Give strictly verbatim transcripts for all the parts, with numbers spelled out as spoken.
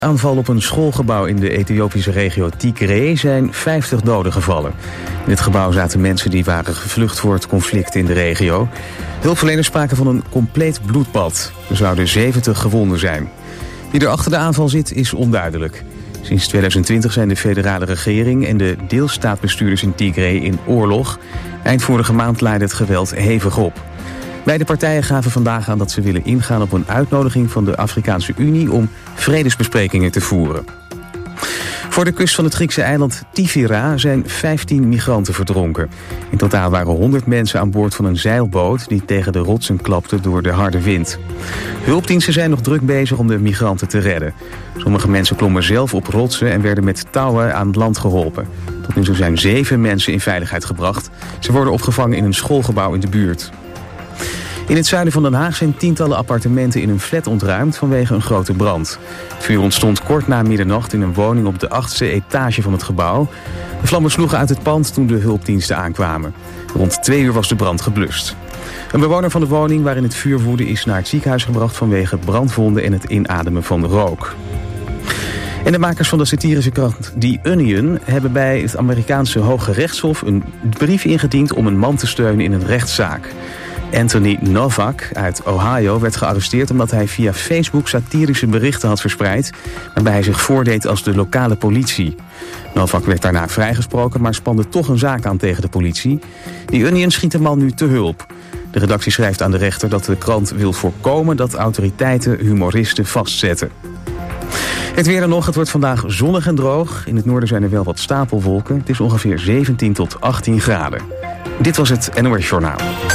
Aanval op een schoolgebouw in de Ethiopische regio Tigray zijn vijftig doden gevallen. In het gebouw zaten mensen die waren gevlucht voor het conflict in de regio. Hulpverleners spraken van een compleet bloedbad. Er zouden zeventig gewonden zijn. Wie er achter de aanval zit is onduidelijk. Sinds tweeduizend twintig zijn de federale regering en de deelstaatbestuurders in Tigray in oorlog. Eind vorige maand leidde het geweld hevig op. Beide partijen gaven vandaag aan dat ze willen ingaan op een uitnodiging van de Afrikaanse Unie om vredesbesprekingen te voeren. Voor de kust van het Griekse eiland Tifera zijn vijftien migranten verdronken. In totaal waren honderd mensen aan boord van een zeilboot die tegen de rotsen klapte door de harde wind. Hulpdiensten zijn nog druk bezig om de migranten te redden. Sommige mensen klommen zelf op rotsen en werden met touwen aan het land geholpen. Tot nu toe zijn zeven mensen in veiligheid gebracht. Ze worden opgevangen in een schoolgebouw in de buurt. In het zuiden van Den Haag zijn tientallen appartementen in een flat ontruimd vanwege een grote brand. Het vuur ontstond kort na middernacht in een woning op de achtste etage van het gebouw. De vlammen sloegen uit het pand toen de hulpdiensten aankwamen. Rond twee uur was de brand geblust. Een bewoner van de woning waarin het vuur woedde is naar het ziekenhuis gebracht vanwege brandwonden en het inademen van rook. En de makers van de satirische krant The Onion hebben bij het Amerikaanse Hoge Rechtshof een brief ingediend om een man te steunen in een rechtszaak. Anthony Novak uit Ohio werd gearresteerd omdat hij via Facebook satirische berichten had verspreid, waarbij hij zich voordeed als de lokale politie. Novak werd daarna vrijgesproken, maar spande toch een zaak aan tegen de politie. The Onion schiet de man nu te hulp. De redactie schrijft aan de rechter dat de krant wil voorkomen dat autoriteiten humoristen vastzetten. Het weer dan nog, het wordt vandaag zonnig en droog. In het noorden zijn er wel wat stapelwolken. Het is ongeveer zeventien tot achttien graden. Dit was het N O S Journaal.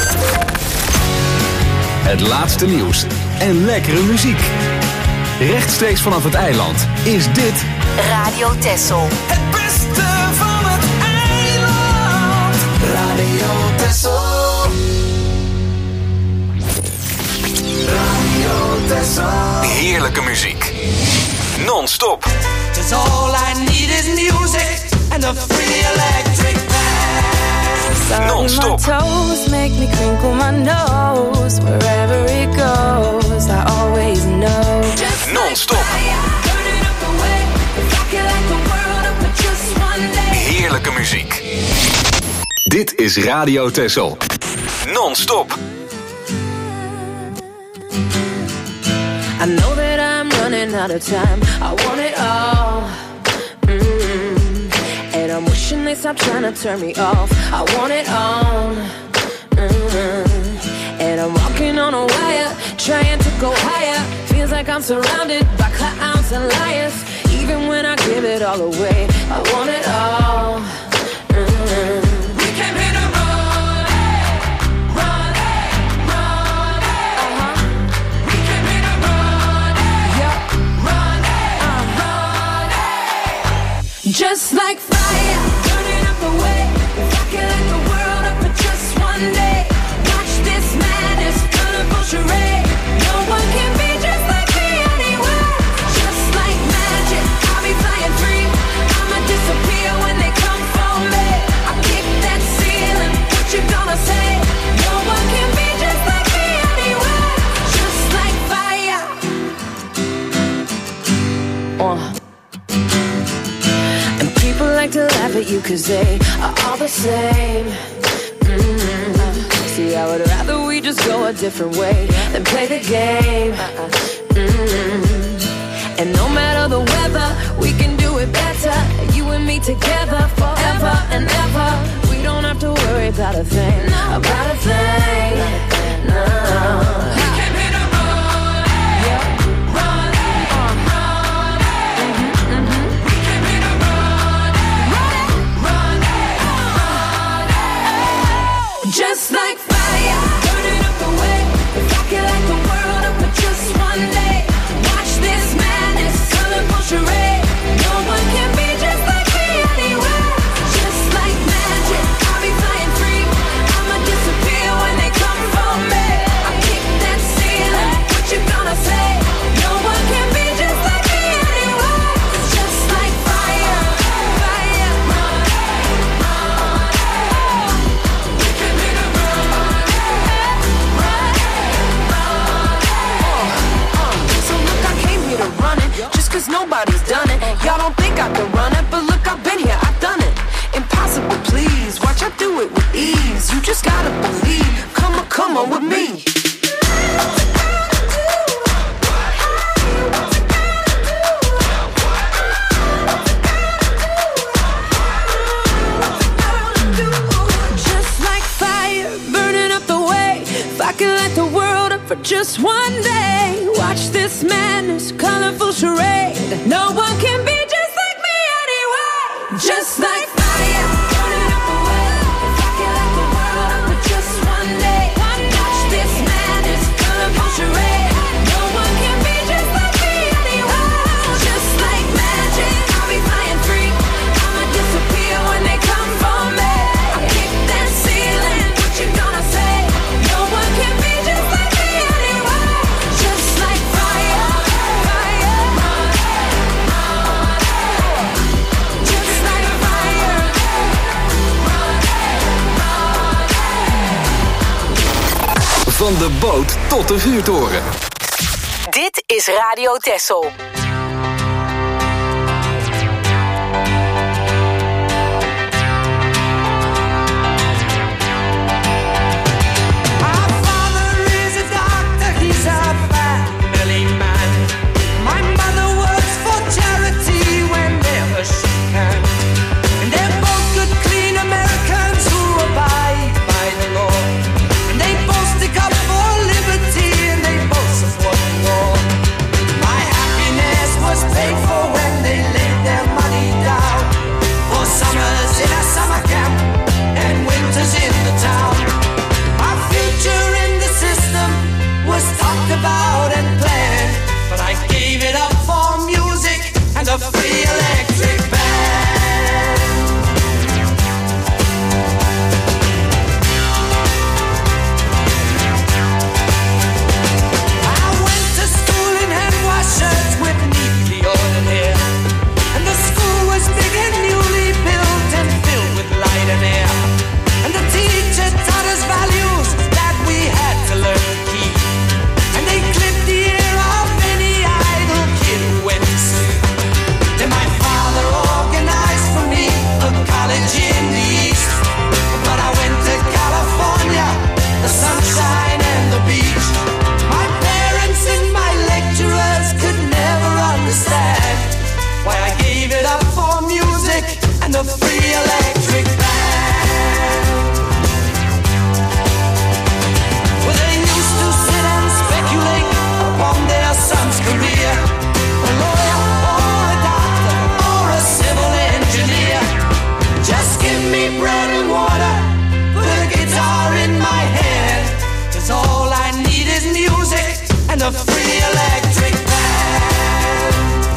Het laatste nieuws en lekkere muziek. Rechtstreeks vanaf het eiland is dit Radio Texel. Het beste van het eiland. Radio Texel. Radio Texel. heerlijke muziek. Non-stop. 'Cause all I need is music and a free electric band. Non-stop. My toes make me crinkle my nose. Wherever it goes, I always know. Non-stop. Heerlijke muziek. Dit is Radio Texel. Non-stop. I know that I'm running out of time. I want it all. Mm-hmm. And I'm wishing they stop trying to turn me off. I want it all. Mm-hmm. And I'm walking on a wire, trying to go higher. Feels like I'm surrounded by clowns and liars. Even when I give it all away, I want it all. Mm-hmm. Just like fire, burning up the way. If I could light the world up for just one day. Watch this madness, colorful charade. No one can be just like me anywhere. Just like magic, I'll be flying free. I'ma disappear when they come for me. I kick that ceiling, what you gonna say? No one can be just like me anywhere. Just like fire. Uh. People like to laugh at you cause they are all the same. Mm-hmm. See, I would rather we just go a different way than play the game. Mm-hmm. And no matter the weather, we can do it better. You and me together forever and ever. We don't have to worry about a thing, about a thing. No. Just like fire, burning up the way. If I could light the world up for just one day. Watch this madness, colorful charade. No one can be just like me anywhere. Just like magic, I'll be flying free. I'ma disappear when they come for me. I kick that nobody's done it. Y'all don't think I can run it, but look, I've been here, I've done it. Impossible, please, watch I do it with ease. You just gotta believe, come on, come on with me. For just one day, watch this madness, colorful charade. No one can be just like me anyway. Just like fire, burning up the way. If I can light the world up for just one day, watch this madness, colorful charade. No one can be just like me anyway. Just like magic, I'll be flying free. I'ma disappear when they come for me. I kick that ceiling, what you gonna say? No one can be just like me. Van de boot tot de vuurtoren. Dit is Radio Texel. About and planned, but I gave it up for music and a free electric band. I went to school in hand-wash shirts with neatly ordered hair, and the school was big and newly built and filled with light and air, and the teacher taught us values that we had to learn to keep. In the east, but I went to California, the sunshine and the beach. My parents and my lecturers could never understand why I gave it up for music and a free electric band. Well, they used to sit and speculate upon their son's career, a lawyer or a doctor or a civil engineer. Just give me bread and water, put a guitar in my hand, 'cause all I need is music and a free electric band.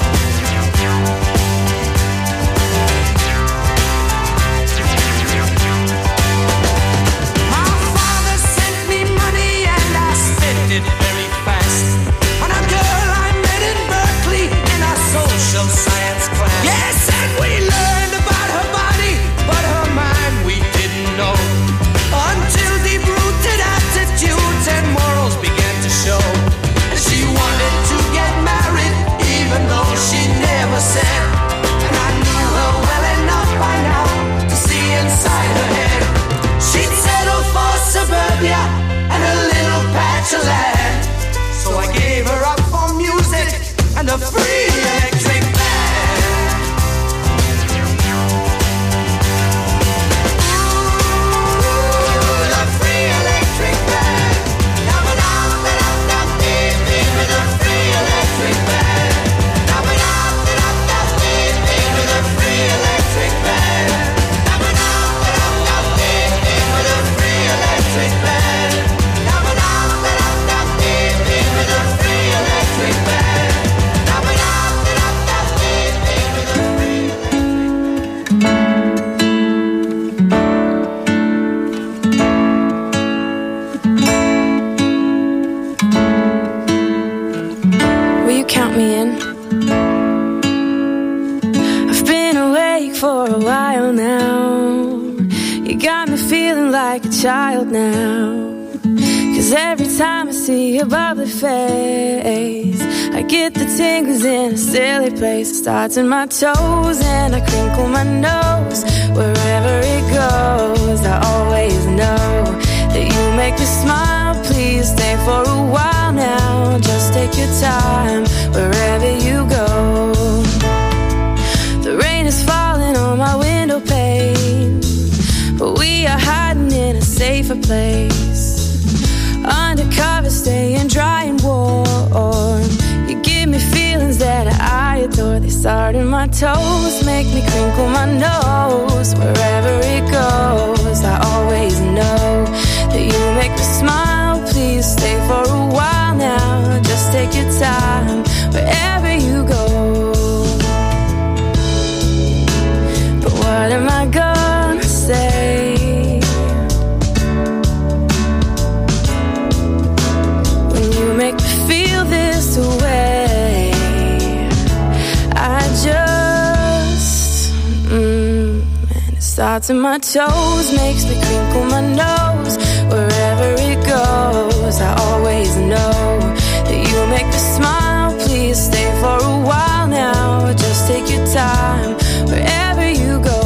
My father sent me money and I spent it very fast on a girl I met in Berkeley in a social science class. Yes, and we learned about her body, but her mind we didn't know, until deep-rooted attitudes and morals began to show. She wanted to get married, even though she never said, and I knew her well enough by now to see inside her head. She'd settle for suburbia and a little patch of land, so I gave her up for music and a free electric band. Child now, 'cause 'Cause every time I see your bubbly face, I get the tingles in a silly place. It starts in my toes and I crinkle my nose. Wherever it goes, I always know that you make me smile. Please stay for a while now. Just take your time wherever you go. The rain is falling on my window pane, but we are hiding in a safer place. Undercover, staying dry and warm. You give me feelings that I adore. They start in my toes, make me crinkle my nose. Wherever it goes, I always know that you make me smile. Please stay for a while now. Just take your time wherever you go. But what am I gonna say? Make me feel this way. I just mm, and it starts in my toes, makes me crinkle my nose. Wherever it goes, I always know that you make me smile. Please stay for a while now. Just take your time wherever you go.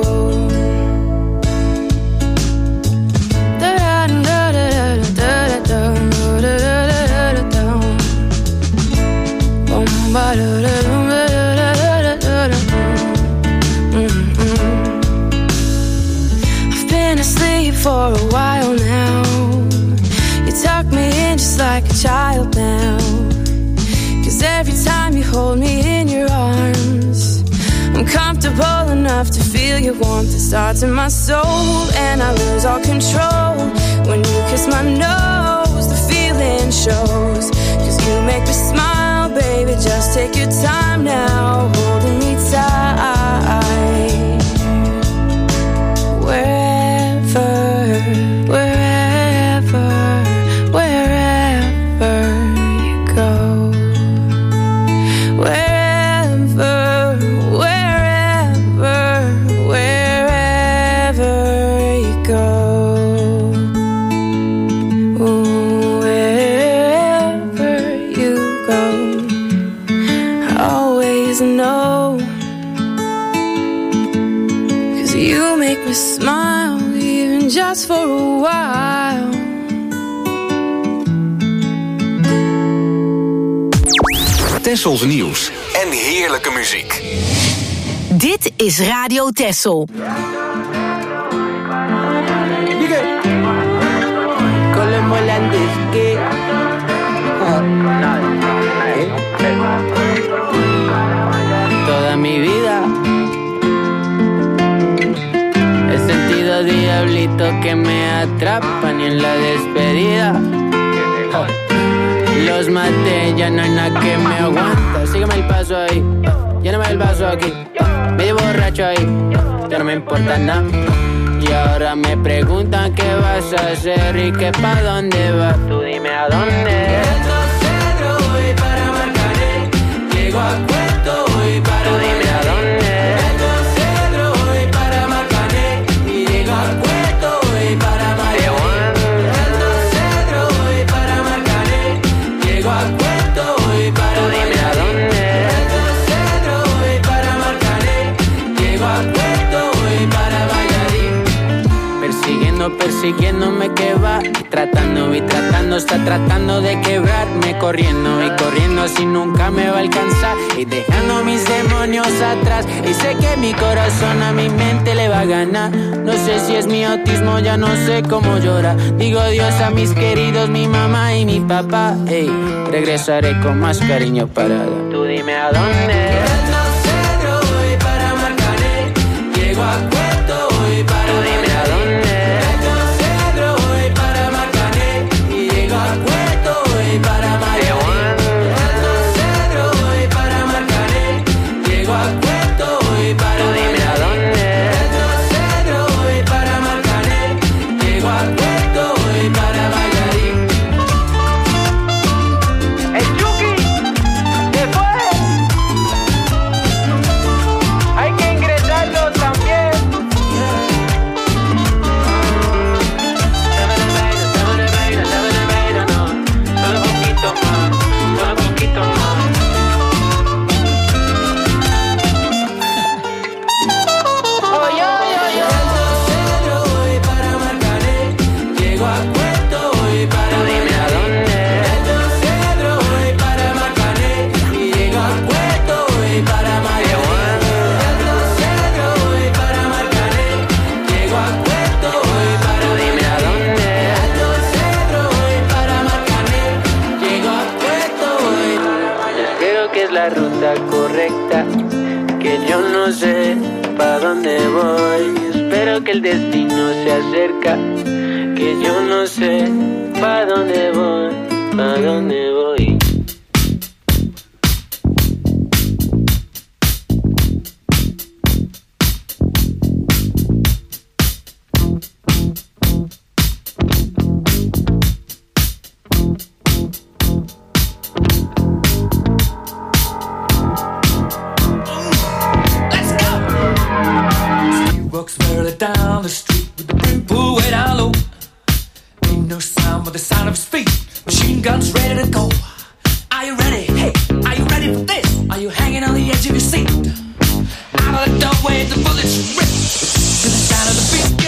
I've been asleep for a while now. You tuck me in just like a child now. 'Cause every time you hold me in your arms, I'm comfortable enough to feel your warmth. It starts in my soul and I lose all control. When you kiss my nose, the feeling shows. 'Cause you make me smile, baby, just take your time now, holding me tight. Wherever, wherever, wherever you go. Wherever, wherever, wherever you go. Wherever you go, I always know. 'Cause you make me smile, even just for a while. Tessels nieuws en heerlijke muziek. Dit is Radio Tessel. Toda mi vida he sentido diablito que me atrapan y en la despedida los maté, ya no hay nada que me aguanta. Sígueme el paso ahí, lléname el vaso aquí, medio borracho ahí, ya no me importa nada. Y ahora me preguntan qué vas a hacer y que pa' dónde vas. Tú dime a dónde. Voy para Marcané, llego a Puerto, voy para. Tú dime a dónde. Voy para Marcané y llego a Puerto, voy para Marcané. Voy para Marcané, llego a Puerto, voy para. Tú dime a dónde. Voy para Marcané, llego a Puerto, voy para Valladolid. Persiguiendo, persiguiéndome que va, tratando y tratando, está tratando de quebrarme, corriendo y corriendo así nunca me va a alcanzar y dejando mis demonios atrás. Y sé que mi corazón a mi mente le va a ganar. No sé si es mi autismo, ya no sé cómo llorar. Digo adiós a mis queridos, mi mamá y mi papá. Ey, regresaré con más cariño para dar. Tú dime a dónde. Voy para Marcané, llego a Puerto, voy para. Tú dime a dónde. Para Mario, Cedro, voy para Marcané, llego a Puerto, voy para. Tú dime a dónde. Cedro, voy para Marcané, llego a Puerto, voy para Valladolid. El Chucky, ¿qué fue? cerca, que yo no sé pa' dónde voy. Espero que el destino se acerca, que yo no sé pa' dónde voy, pa' dónde voy. Down the street with the brim pulled way down low. Ain't no sound but the sound of his feet. Machine guns ready to go. Are you ready? Hey, are you ready for this? Are you hanging on the edge of your seat? Out of the doorway, the bullets rip to the sound of the beat.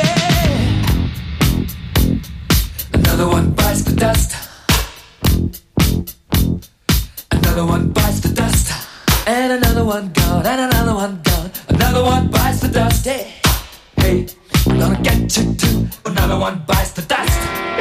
Yeah. Another one bites the dust. Another one bites the dust. And another one gone. And another one gone. Another one bites the dust. Yeah. Hey, I'm gonna get you too. Another one bites the dust.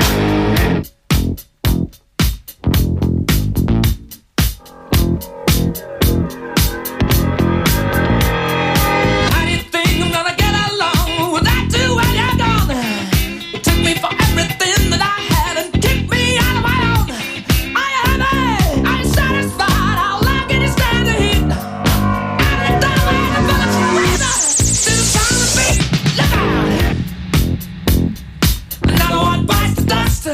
How do you think I'm gonna get along without you when you're gone? You took me for everything that I had and kicked me out of my own. Are you happy? Are you satisfied? How long can you stand the heat? Out of the doorway, the bullets razor to the sound of the beat. Look out! Another one bites the dust.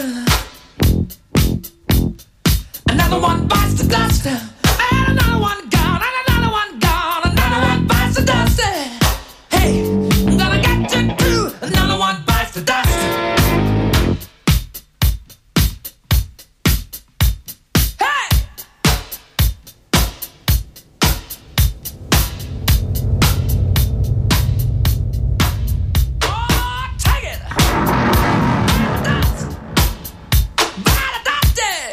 Another one bites the dust. And another one gone. And another one gone. Another one bites the dust. Hey, I'm gonna get you too. Another one bites the dust. Hey! Oh, take it! Dust! By the dust, yeah!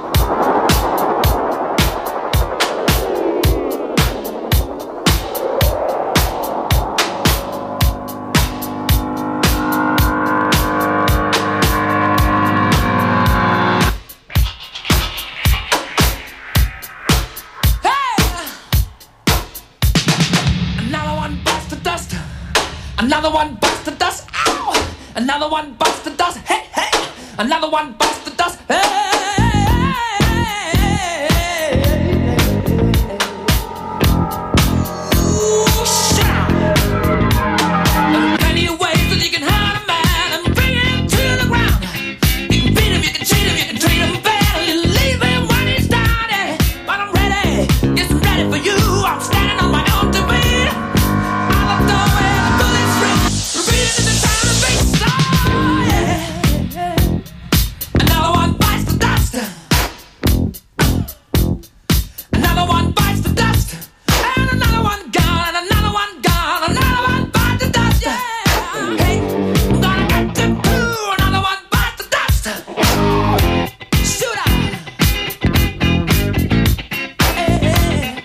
Hey! Another one bites the dust. Another one bites the dust. Ow! Another one bites the dust. Hey, hey! Another one bites the dust. Hey! Ooh, shout! There are plenty of ways that you can hurt a man and bring him to the ground. You can beat him, you can cheat him, you can treat him bad, and you leave him when he's down. Yeah. But I'm ready, yes, I'm ready for you. I'm standing on my own two feet. Out of the doorway, the bullets rip, repeating in the sound of beats. Oh, yeah. Another one bites the dust. Another one bites the dust. And another one gone. And another one gone. Another one bites the dust. Yeah. Hey, I'm gonna get you too. Another one bites the dust. Shoot out. Hey, hey.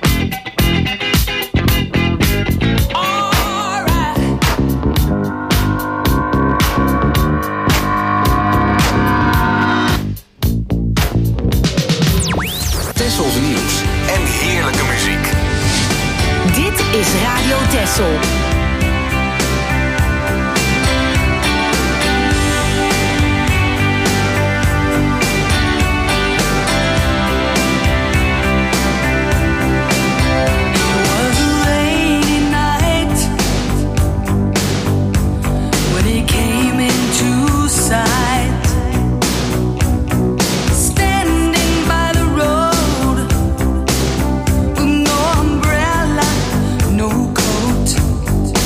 All right. Tessels nieuws en heerlijke muziek. Dit is Radio Tessel. Was a rainy night when he came into sight, standing by the road with no umbrella, no coat.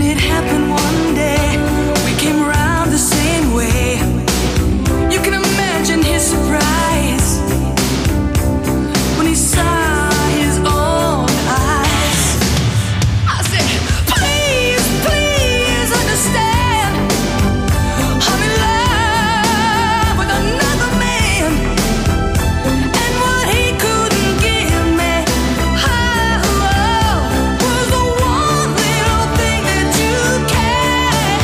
it happened one day. We came around the same way. You can imagine his surprise when he saw his own eyes. I said, please, please understand, I'm in love with another man, and what he couldn't give me, oh, was the one little thing that you can.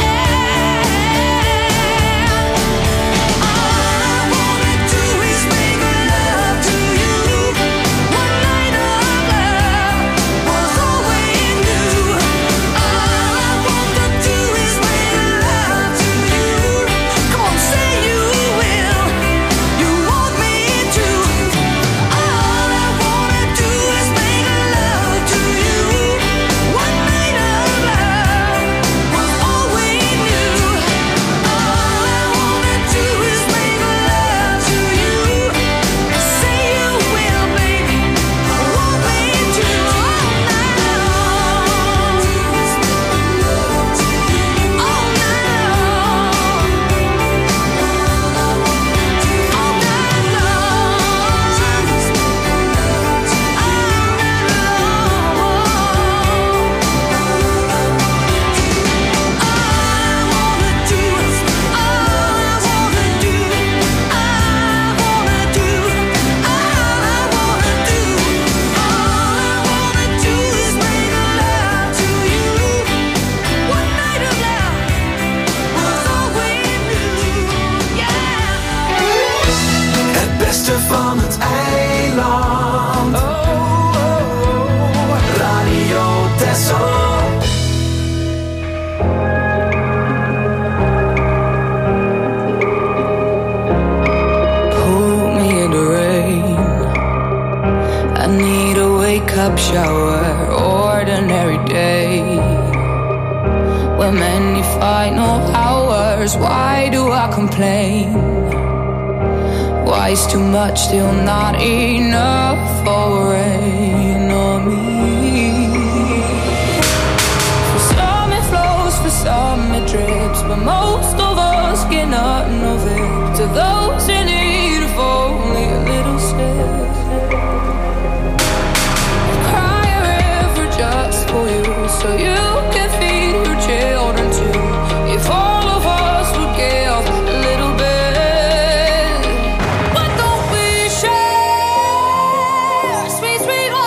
All I wanna do is make love to you. One night of love was all we knew. All I wanna do is make love to you. Come on, say you will. You want me to. All I wanna do is make love to you. One night of love was all we knew. All I wanna do is make love to you. Say you will, baby. Want me to all night long. All night long. All night Het beste van het eiland. Radio Texel. Hold me in the rain. I need a wake-up shower, ordinary day. When many final hours, why do I complain? Why is too much still not enough for rain on me? For some it flows, for some it drips, but most of us get none of it. To those in need of only a little sip, cry a river just for you, so you can feed your children too. If all of us would give a little bit, why don't we share sweet, sweet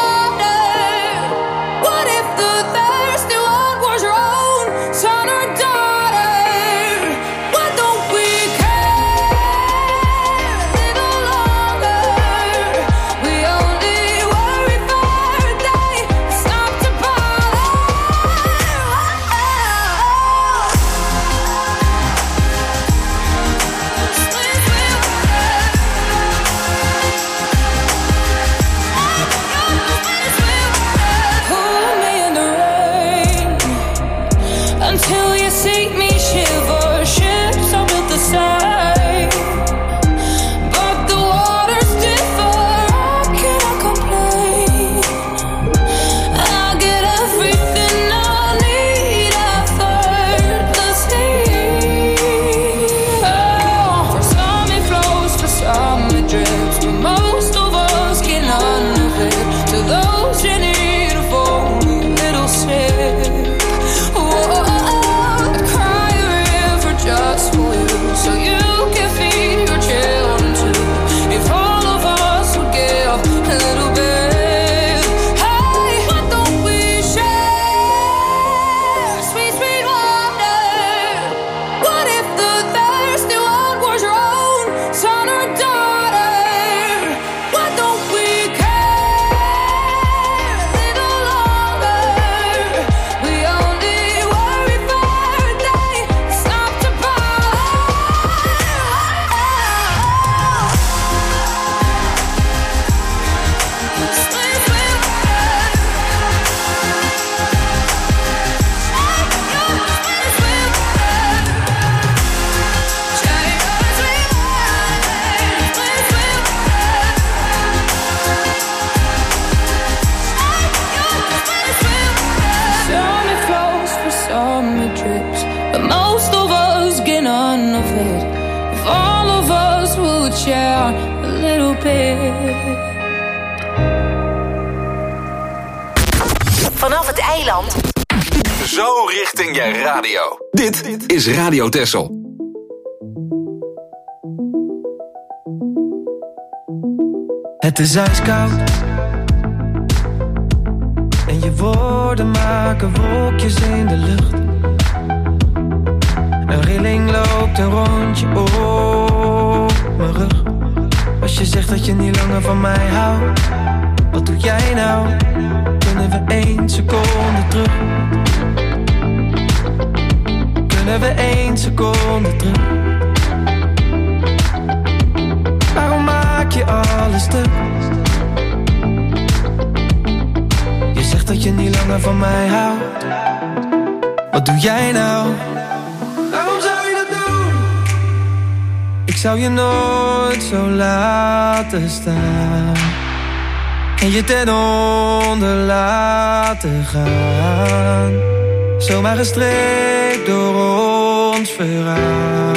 share a little bit. Vanaf het eiland. Zo richting je radio. Dit is Radio Texel. Het is ijskoud en je woorden maken wolkjes in de lucht. Een rilling loopt een rondje op mijn rug. Als je zegt dat je niet langer van mij houdt, wat doe jij nou? Kunnen we één seconde terug? Kunnen we één seconde terug? Waarom maak je alles stuk? Je zegt dat je niet langer van mij houdt. Wat doe jij nou? Waarom zou je dat doen? Ik zou je nooit zo laten staan en je ten onder laten gaan. Zomaar gestreept door ons verhaal.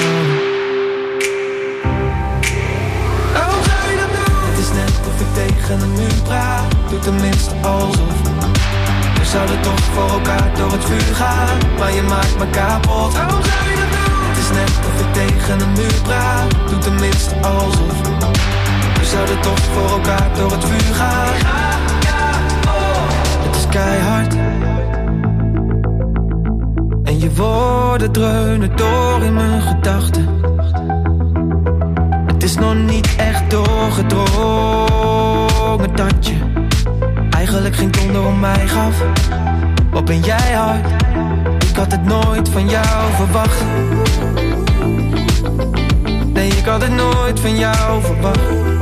Waarom zou je dat doen? Het is net of ik tegen een muur praat. Doe tenminste alsof. We zouden toch voor elkaar door het vuur gaan, maar je maakt me kapot. Waarom zou je dat doen? Het is net of ik tegen een muur praat. Doe tenminste alsof. We zouden toch voor elkaar door het vuur gaan. Het is keihard en je woorden dreunen door in mijn gedachten. Het is nog niet echt doorgedrongen dat je eigenlijk geen donder om mij gaf. Wat ben jij hard? Ik had het nooit van jou verwacht. Nee, ik had het nooit van jou verwacht.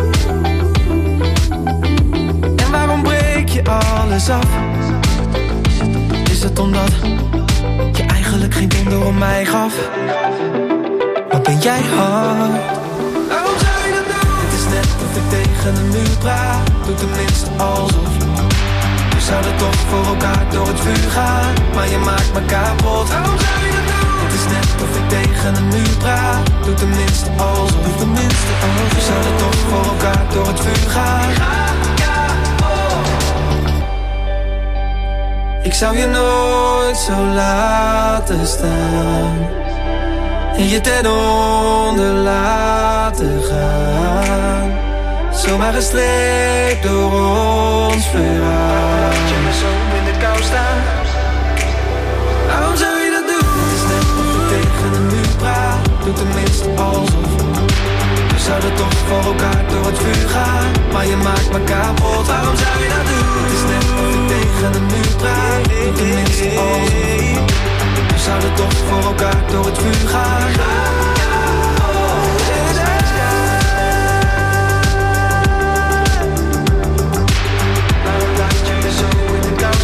En waarom breek je alles af? Is het omdat je eigenlijk geen donder om mij gaf? Wat ben jij hard? Waarom zou je dat doen? Het is net of ik tegen een muur praat. Doe tenminste alsof. We zouden toch voor elkaar door het vuur gaan, maar je maakt me kapot. Waarom zou je dat doen? Het is net of ik tegen een muur praat. Doe tenminste alsof. Doe tenminste alsof. We zouden toch voor elkaar door het vuur gaan. Ik zou je nooit zo laten staan en je ten onder laten gaan. Zomaar gestreept door ons verhaal. Laat je me zo in de kou staan. Waarom zou je dat doen? Het is net of ik tegen een muur praat. Doe tenminste alsof. We zouden toch voor elkaar door het vuur gaan, maar je maakt me kapot. Waarom zou je dat doen? Het is net of ik tegen een muur praat. Doe tenminste alsof. We zouden toch voor elkaar door het vuur gaan. Waarom laat je me zo in de kou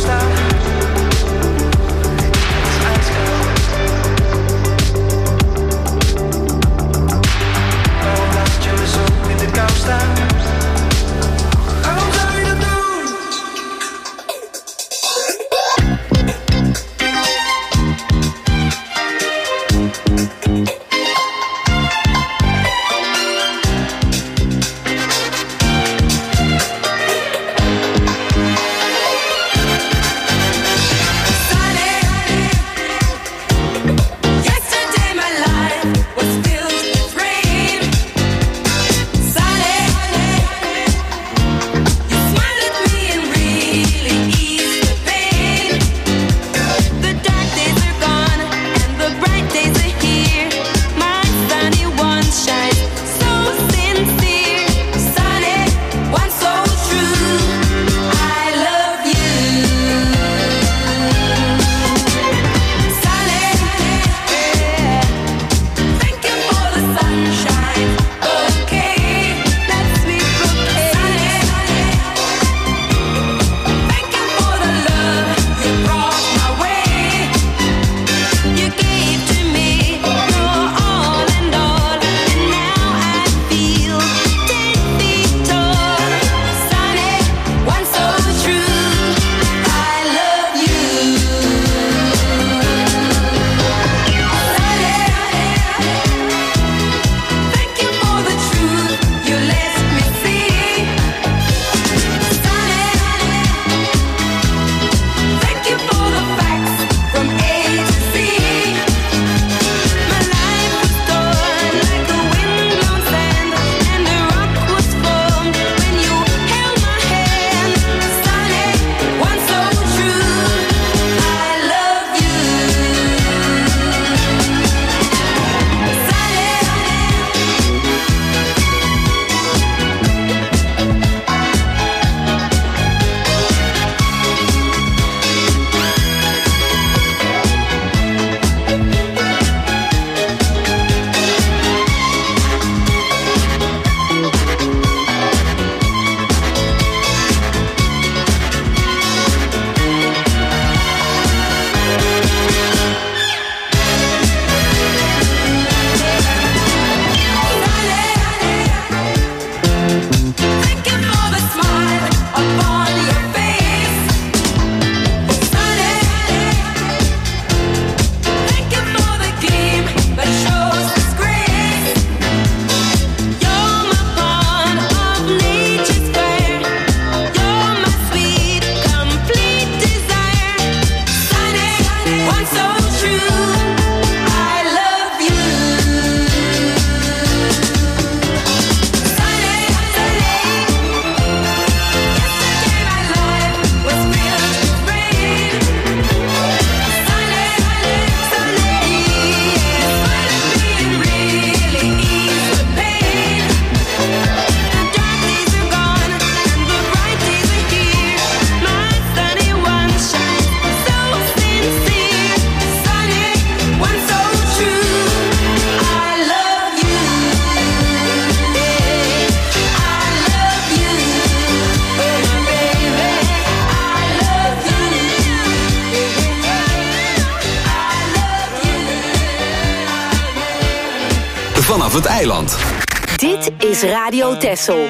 vanaf het eiland. Dit is Radio Texel.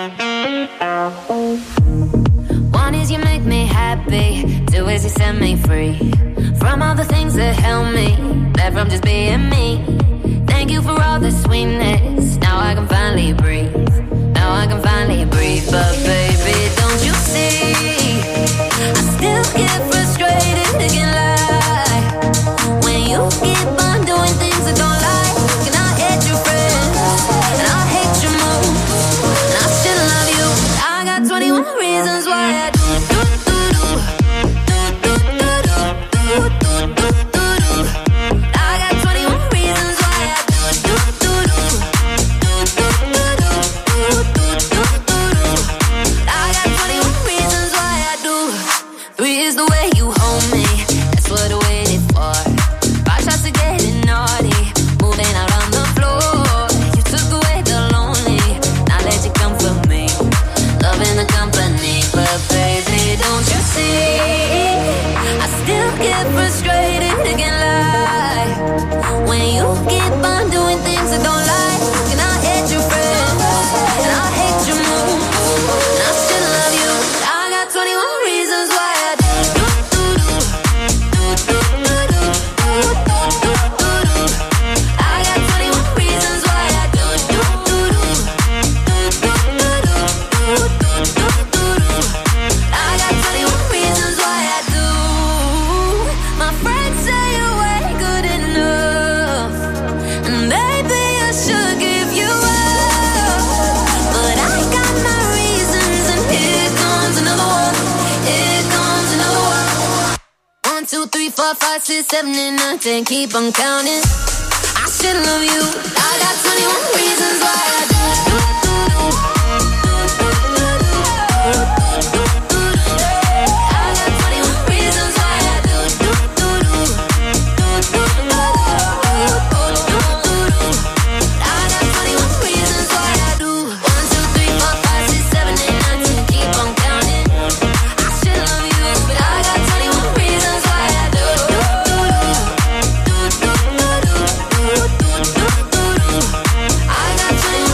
One is you make me happy, two is you set me free from all the things that held me back from just being me. Thank you for all the sweetness, now I can finally breathe. Now I can finally breathe, but baby, don't you see? I still get frustrated, it can lie when you keep on doing things I don't like. And I hate your friends, and I hate your moves, and I still love you. I got twenty-one reasons why I do do do do do do do do do do do do. I got twenty-one reasons why I do do do do do do do do do do do. I got twenty-one reasons why I do. Three is the way you hold me, that's what I waited for. Five shots of getting naughty, moving out on the floor. You took away the lonely, now let you come for me. Loving the company, but baby, don't you see? I still get frustrated, it can lie when you keep on doing things I don't like. And I hate your friends, and I hate your moves, and I still love you. I got twenty-one reasons why I do do do do do do do do do do do. I got twenty-one reasons why I do do do do do do do do do do. I got twenty-one reasons why I do. My friends say you ain't good enough, and maybe I should give you up, but I got my reasons, and here comes another one. Here comes another one. One, two, three, four, five, six, seven, eight, nine, ten. Keep on counting. I should love you. I got twenty-one reasons why I do do do do do do do do do do. I got twenty-one reasons why I do do do do do do do do do do. I got twenty-one reasons why I do. One, two, three, four, five, six, seven, eight, nine, ten. Keep on counting. I should love you, but I got twenty-one reasons why I do do do do do do do do do do do. I got twenty-one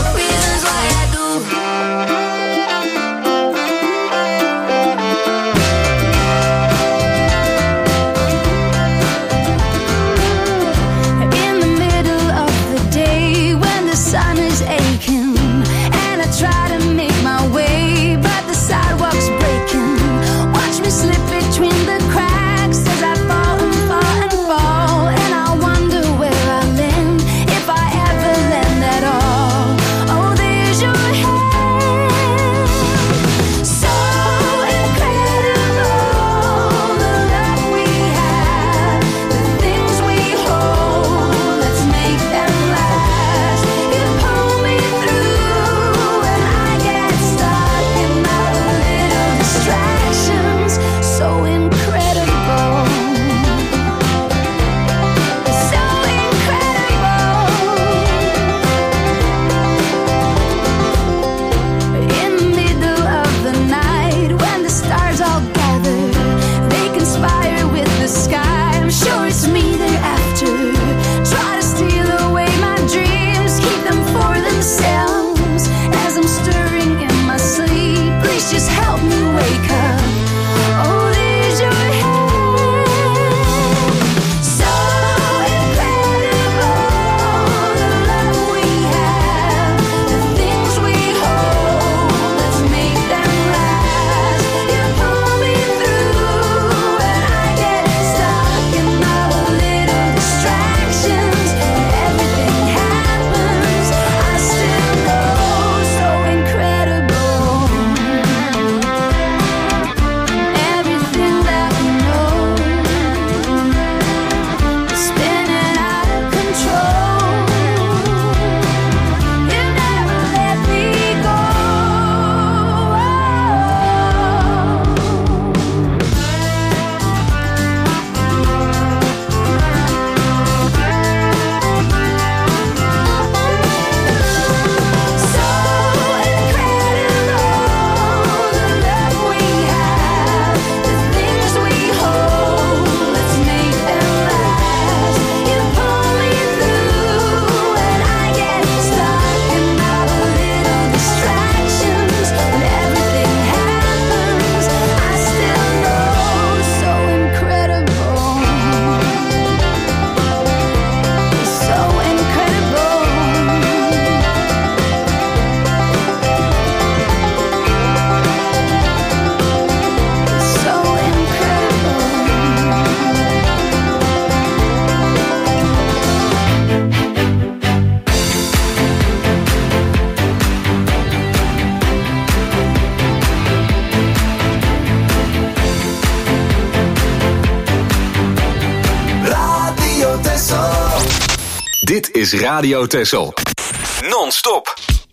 Dit is Radio Texel. Non-stop.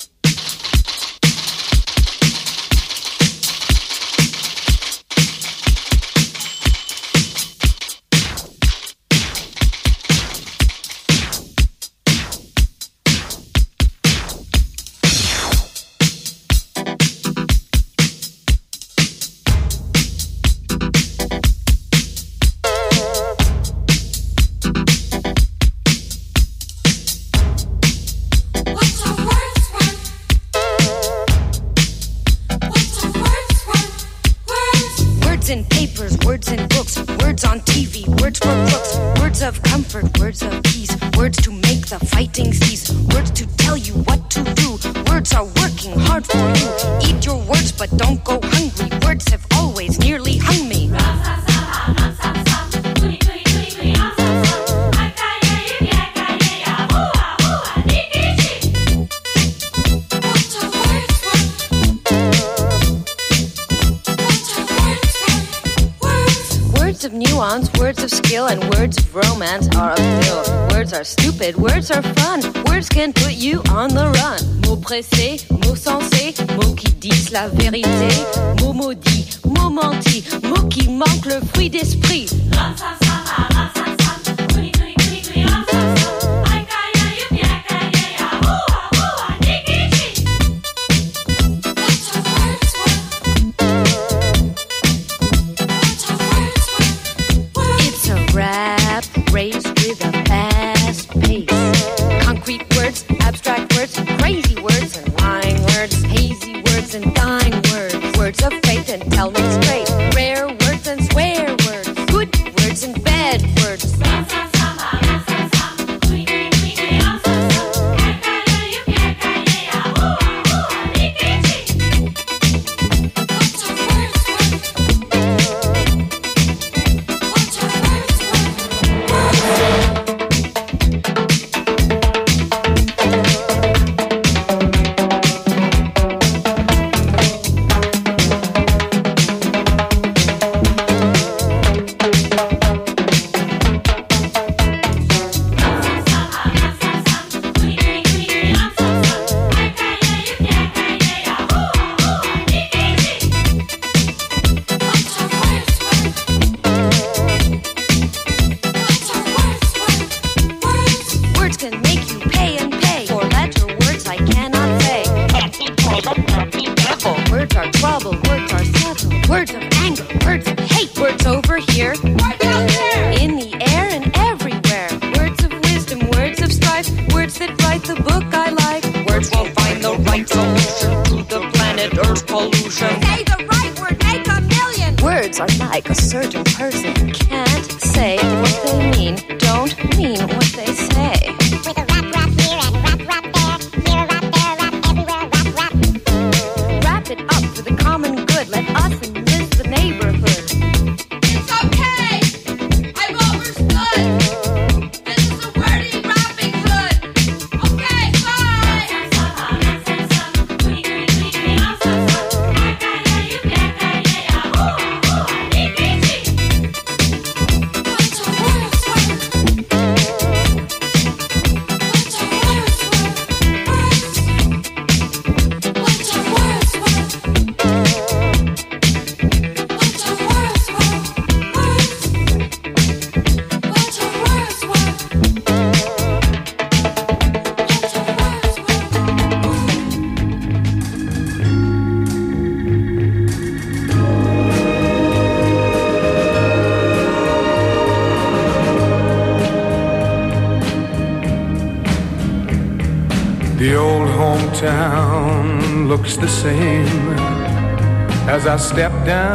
Stupid, words are fun. Words can put you on the run. Mots pressés, mots sensés, mots qui disent la vérité. Mots maudits, mots mentis, mots qui manquent le fruit d'esprit. It's a rap race with a fast pace. Concrete words, abstract words, crazy words and lying words, hazy words and dying words, words of faith and tell me straight, rare words and swear words, good words and bad words. The old hometown looks the same as I step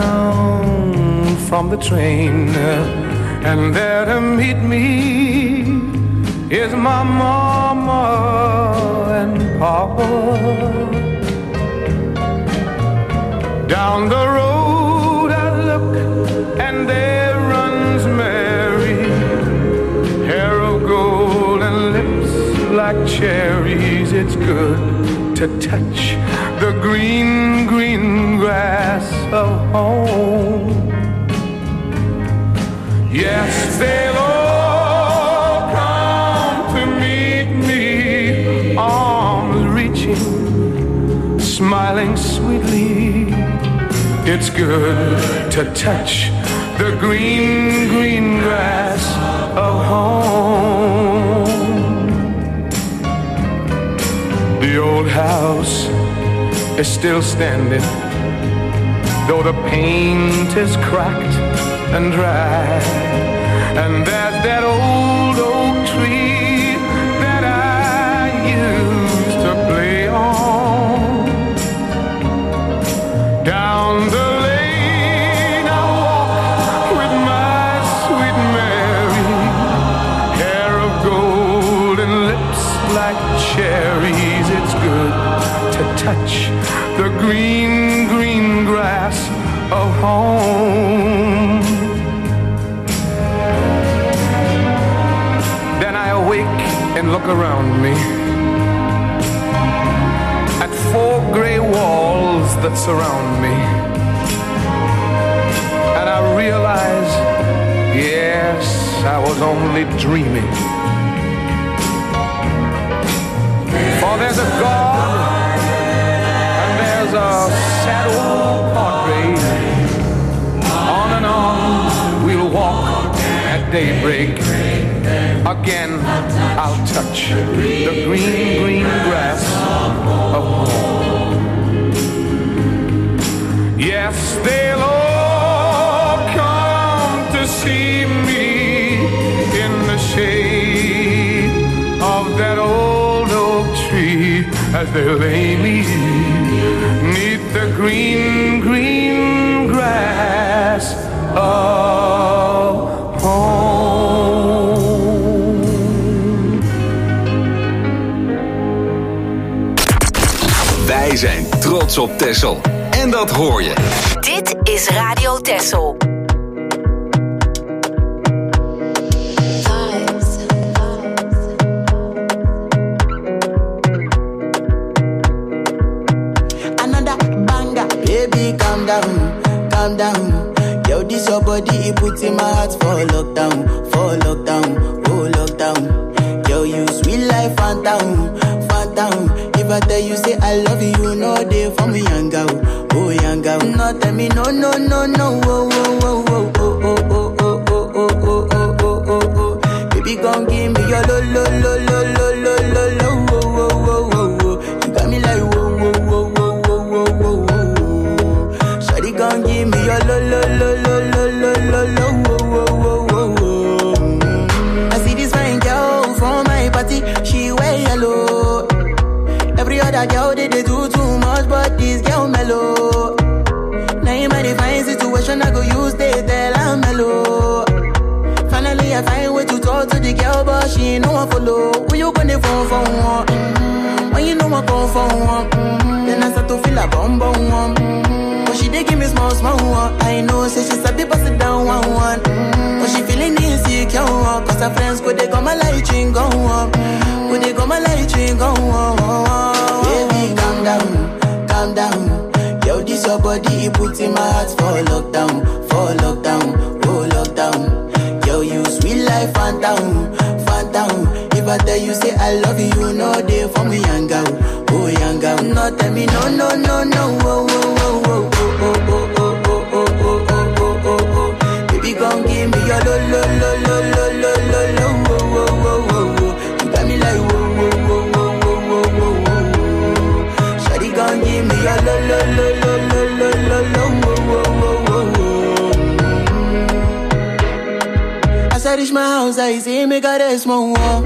down from the train, and there to meet me is my mama and papa. Down the road I look and there runs Mary, hair of gold and lips like cherries. It's good to touch the green, green grass of home. Yes, they'll all come to me smiling sweetly. It's good to touch the green, green grass of home. The old house is still standing, though the paint is cracked and dry. And there's that old oak tree that I used to play on. Down the lane I walk with my sweet Mary, hair of gold and lips like cherries. It's good to touch the green, green grass of home. Then I awake and look around me at four gray walls that surround me, and I realize, yes, I was only dreaming. For there's a God and there's a sad old portrait. On and on we'll walk at daybreak. Again I'll touch the green, green grass of home. Yes, they'll all come to see me in the shade of that old oak tree as they lay me neath the green, green grass of home. Wij zijn trots op Texel. En dat hoor je. Dit is Radio Texel. Calm down, calm down. Yo, this your body, it puts in my heart for lockdown, for lockdown, oh lockdown. Yo, you sweet life, phantom, phantom. If I tell you say I love you, you know they for me, young girl, oh young girl. No, tell me no, no, no, no, oh, oh, oh, oh, oh, oh, oh, oh, oh, oh, oh, oh, oh, oh. Baby, come give me your lo, lo, lo, lo, lo, lo, lo, lo, oh, oh, oh, oh, oh. You got me like whoa, whoa, whoa, whoa, whoa, whoa, whoa. Gon' give me your lo lo lo lo lo lo lo lo wo wo wo wo wo. I see this fine girl from my party, she wear yellow. Every other girl they, they do too much, but this girl mellow. Now in my divine situation, I go use they tell I'm mellow. Finally I find way to talk to the girl, but she ain't no one follow. Who you gonna phone for one? Mm-hmm. When you know I come for one, mm-hmm. Then I start to feel a bum bum one. Mm-hmm. But she dey give me small small one. I know say she sabi pass it down one one. Mm-hmm. But she feeling insecure one. Cause her friends go they go my light ring go on. Go they go my light ring go on. Baby calm down, calm down. Yo this your body it put in my heart for lockdown, for lockdown, oh lockdown. Yo you sweet life phantom, phantom. If I tell you say I love you, you know they for me young girl, oh young girl. No tell me no no no no, oh oh oh oh oh oh oh oh oh oh oh oh oh. Baby gon' give me your lo lo lo lo lo lo lo lo, oh oh oh oh. You got me like whoa whoa whoa whoa whoa whoa whoa. Shawty gon' give me your lo lo lo lo lo lo lo lo, oh oh oh oh. As I reach my house, I see me got a small wall.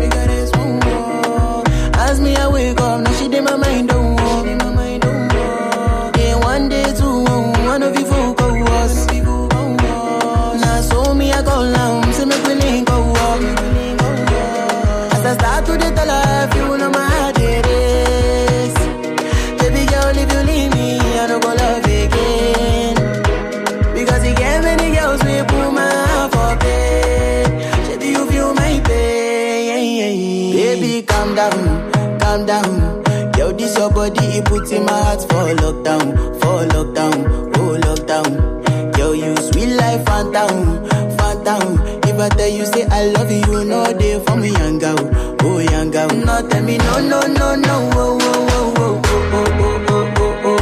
As me I wake up, now she did my mind don't walk. Then one day two, one of you folk go was. Now so me I go down, see me willing go walk. As I start to the tell her, you know my heart it is. Baby girl, if you leave me, I don't go love again. Because you get many girls, we put my heart for bed. Baby, you feel my pain. Baby, calm down. Calm down, yo, this your body, it puts in my heart for lockdown, for lockdown, oh lockdown. Yo, you sweet life, phantom, phantom. If I tell you say I love you, you know they for me young girl, oh young girl. No tell me no no no no, oh oh oh oh oh oh oh oh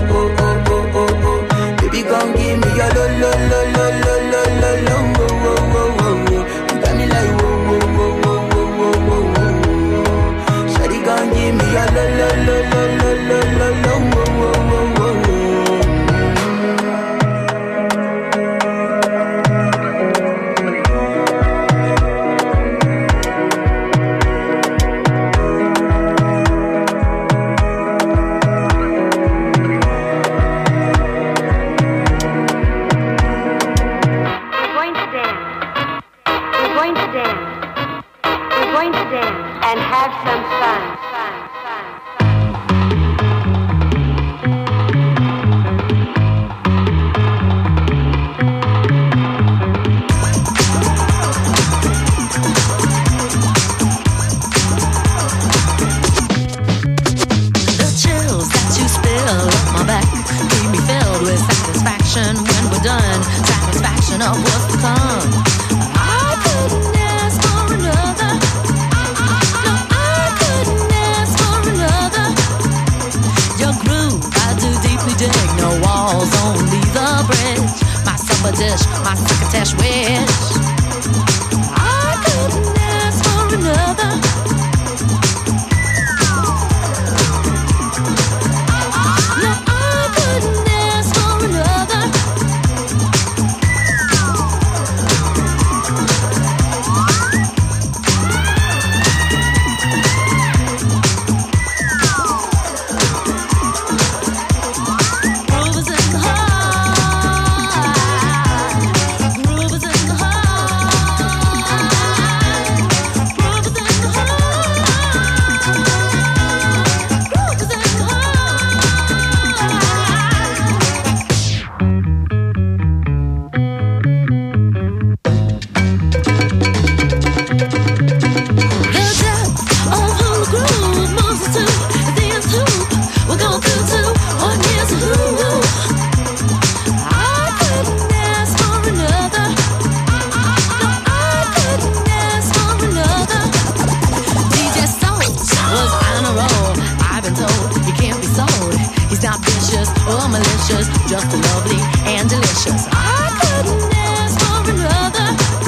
going to dance. We're going to dance and have some fun. fun, fun, The chills that you spill up my back keep me filled with satisfaction when we're done. Satisfaction of what's to come. I couldn't ask for another. No, I couldn't ask for another. Your groove, I do deeply dig. No walls, only the bridge. My supper dish, my succotash wish. I couldn't ask for another. No, I couldn't ask for another. Groove is in the heart. Groove is in the heart. Groove is in the heart. Groove is in the The depth of who the groove moves us to is the end hoop. We're going through two, one year's a who. I couldn't ask for another. No, I couldn't ask for another. D J Soul was on a roll. I've been told he can't be sold. He's not vicious or malicious, just lovely and delicious. I couldn't ask for another.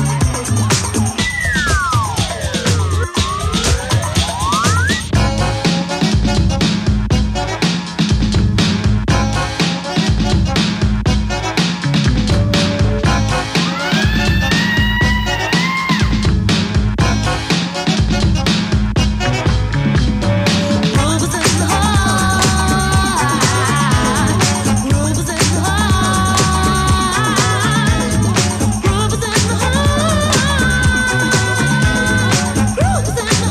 Groove is in the heart. Groove is in the heart. Groove is in the heart. Groove is in the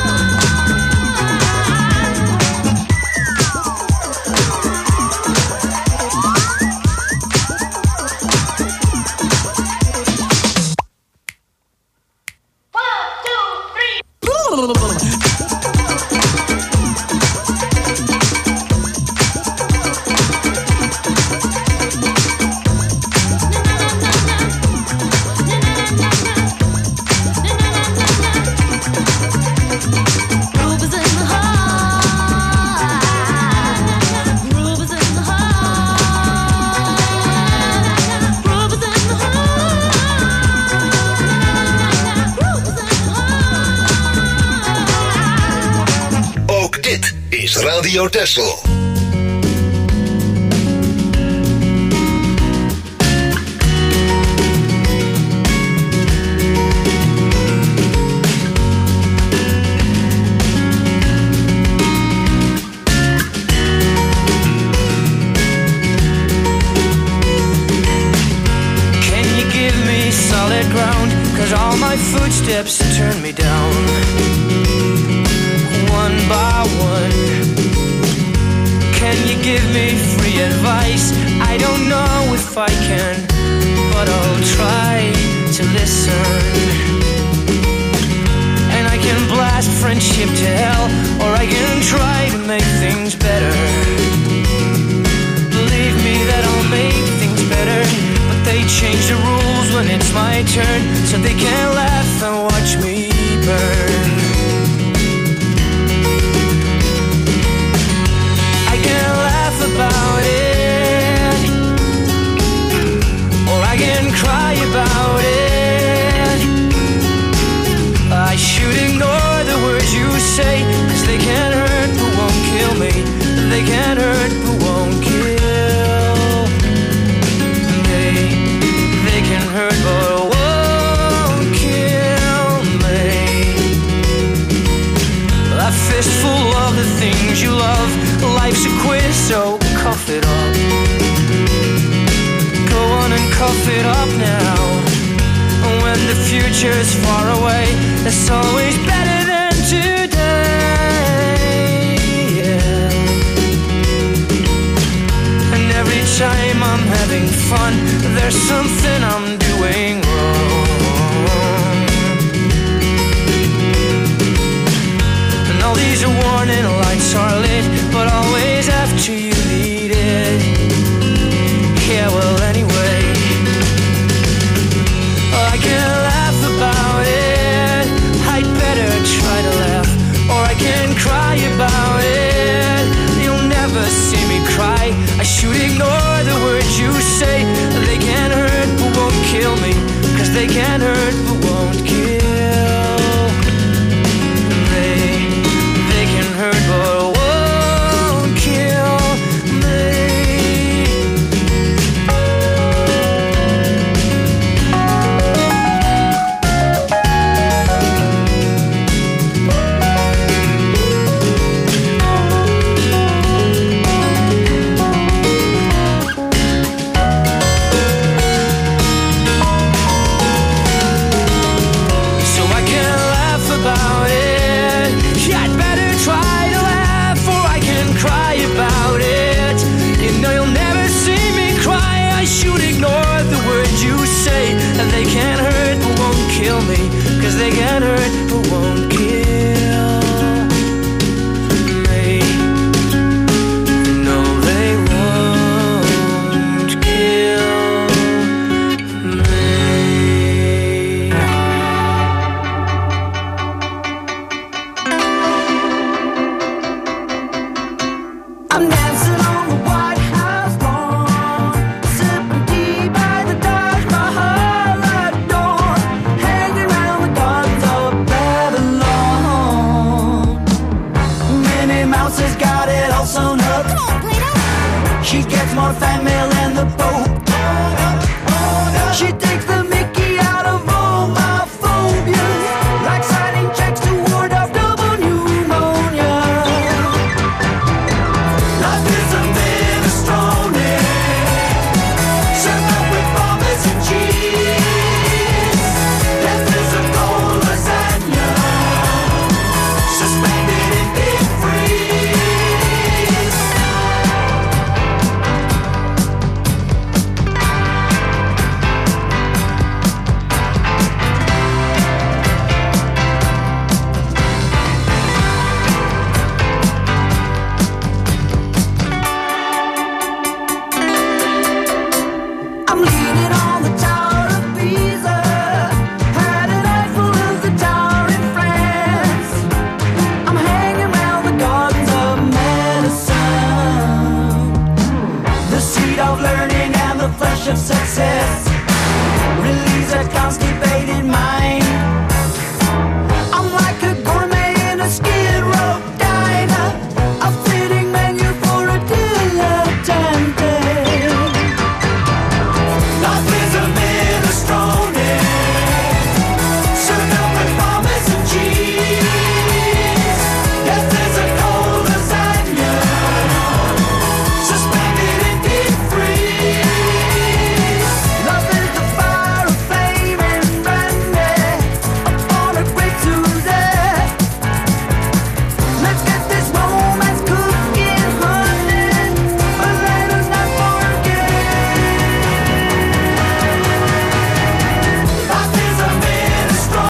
Groove is in the heart. Groove is in the heart. Groove is in the heart. Groove is in the heart. Ook dit is Radio Texel. Can you give me solid ground? Cause all my footsteps turn me down. One by one. Can you give me free advice? I don't know if I can, but I'll try to listen. And I can blast friendship to hell, or I can try to make things better. Believe me that I'll make things better, but they change the rules when it's my turn, so they can laugh and watch me burn. I can laugh about it, or I can cry about it. I should ignore the words you say, cause they can't hurt but won't kill me. They can't hurt but won't kill me. They can hurt but won't kill me. far away. It's always better than today. Yeah. And every time I'm having fun, there's something I'm doing wrong. And all these warning lights are lit, but always after you need it. Yeah, well, anyway, I can laugh about it. I'd better try to laugh, or I can cry about it. You'll never see me cry. I should ignore the words you say. They can't hurt but won't kill me, 'cause they can't hurt but won't kill. They, they can hurt but won't kill me. And they can't hurt but won't kill me, 'cause they can't hurt but won't kill me. No, they won't kill me. I'm dancing on the White House lawn, sipping tea by the Taj Mahal door, hanging round the gardens of Babylon. Minnie Mouse has got it all sewn up. Come on, Play-Doh. She gets more fan mail than the